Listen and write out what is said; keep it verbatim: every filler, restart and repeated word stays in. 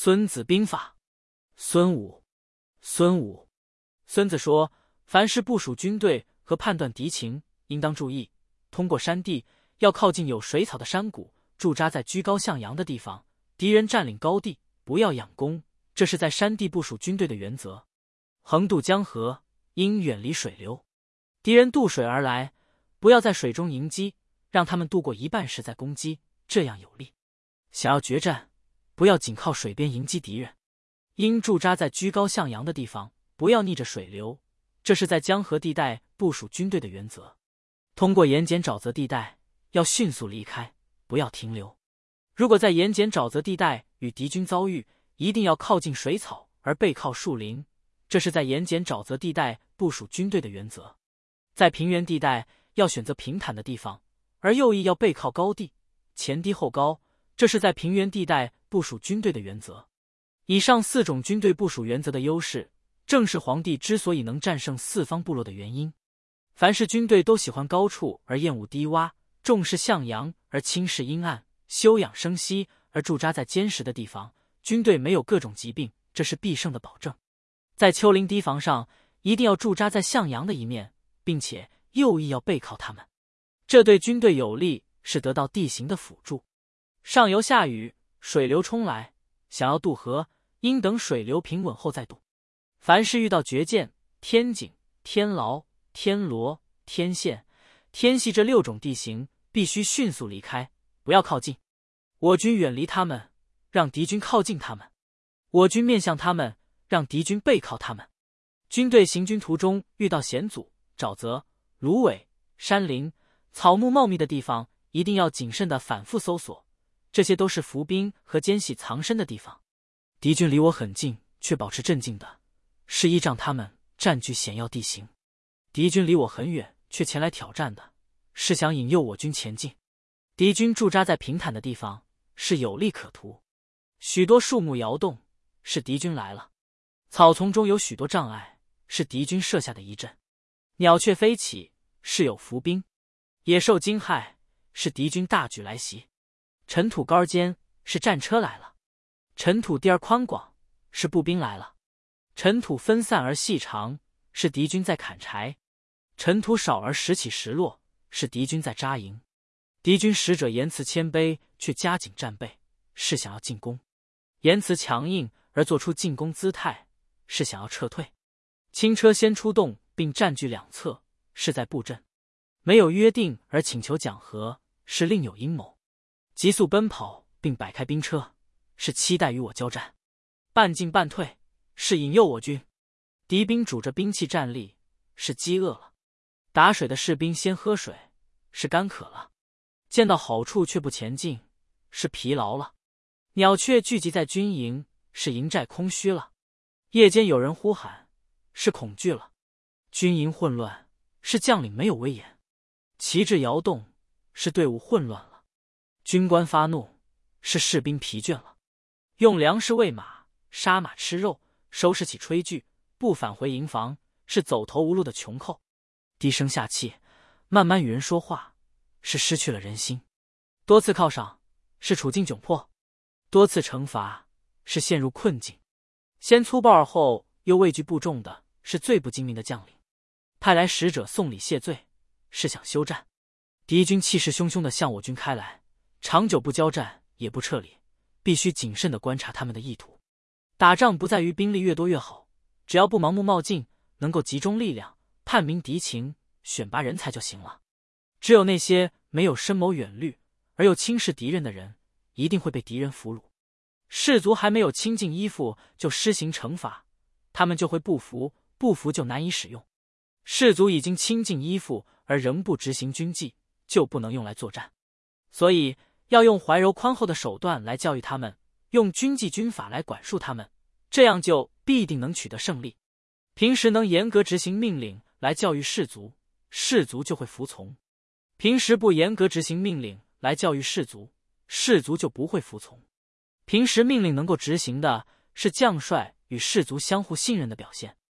孙子兵法。孙武，孙武。孙子说，凡是部署军队和判断敌情，应当注意：通过山地，要靠近有水草的山谷，驻扎在居高向阳的地方；敌人占领高地，不要仰攻，这是在山地部署军队的原则。横渡江河，应远离水流。敌人渡水而来，不要在水中迎击，让他们渡过一半时再攻击，这样有利。想要决战，不要紧靠水边迎击敌人，应驻扎在居高向阳的地方，不要逆着水流，这是在江河地带部署军队的原则。通过盐碱沼泽地带，要迅速离开，不要停留。如果在盐碱沼泽地带与敌军遭遇，一定要靠近水草而背靠树林，这是在盐碱沼泽地带部署军队的原则。在平原地带，要选择平坦的地方，而右翼要背靠高地，前低后高，这是在平原地带部署军队的原则。以上四种军队部署原则的优势，正是黄帝之所以能战胜四方部落的原因。凡是军队都喜欢高处而厌恶低洼，重视向阳而轻视阴暗，休养生息而驻扎在坚实的地方，军队没有各种疾病，这是必胜的保证。在丘陵堤防上，一定要驻扎在向阳的一面，并且右翼要背靠他们，这对军队有利，是得到地形的辅助。上游下雨，水流冲来，想要渡河，应等水流平稳后再渡。凡是遇到绝涧、天井、天牢、天罗、天堑、天隙这六种地形，必须迅速离开，不要靠近。我军远离他们，让敌军靠近他们；我军面向他们，让敌军背靠他们。军队行军途中遇到险阻、沼泽、芦苇、山林、草木茂密的地方，一定要谨慎地反复搜索，这些都是伏兵和奸细藏身的地方。敌军离我很近，却保持镇静的，是依仗他们占据险要地形；敌军离我很远，却前来挑战的，是想引诱我军前进。敌军驻扎在平坦的地方，是有利可图；许多树木摇动，是敌军来了；草丛中有许多障碍，是敌军设下的一阵；鸟雀飞起，是有伏兵；野兽惊骇，是敌军大举来袭；尘土高尖，是战车来了；尘土地而宽广，是步兵来了；尘土分散而细长，是敌军在砍柴；尘土少而时起时落，是敌军在扎营。敌军使者言辞谦卑，却加紧战备，是想要进攻；言辞强硬而做出进攻姿态，是想要撤退。轻车先出动并占据两侧，是在布阵；没有约定而请求讲和，是另有阴谋；急速奔跑并摆开兵车，是期待与我交战；半进半退，是引诱我军；敌兵拄着兵器站立，是饥饿了；打水的士兵先喝水，是干渴了；见到好处却不前进，是疲劳了；鸟雀聚集在军营，是营寨空虚了；夜间有人呼喊，是恐惧了；军营混乱，是将领没有威严；旗帜摇动，是队伍混乱了；军官发怒，是士兵疲倦了；用粮食喂马，杀马吃肉，收拾起炊具，不返回营房，是走投无路的穷寇；低声下气，慢慢与人说话，是失去了人心；多次犒赏，是处境窘迫；多次惩罚，是陷入困境；先粗暴而后又畏惧部众的，是最不精明的将领；派来使者送礼谢罪，是想休战；敌军气势汹汹地向我军开来，长久不交战也不撤离，必须谨慎地观察他们的意图。打仗不在于兵力越多越好，只要不盲目冒进，能够集中力量，判明敌情，选拔人才就行了。只有那些没有深谋远虑而又轻视敌人的人，一定会被敌人俘虏。士卒还没有亲近依附就施行惩罚，他们就会不服，不服就难以使用；士卒已经亲近依附而仍不执行军纪，就不能用来作战。所以要用怀柔宽厚的手段来教育他们，用军纪军法来管束他们，这样就必定能取得胜利。平时能严格执行命令来教育士卒，士卒就会服从；平时不严格执行命令来教育士卒，士卒就不会服从。平时命令能够执行的，是将帅与士卒相互信任的表现。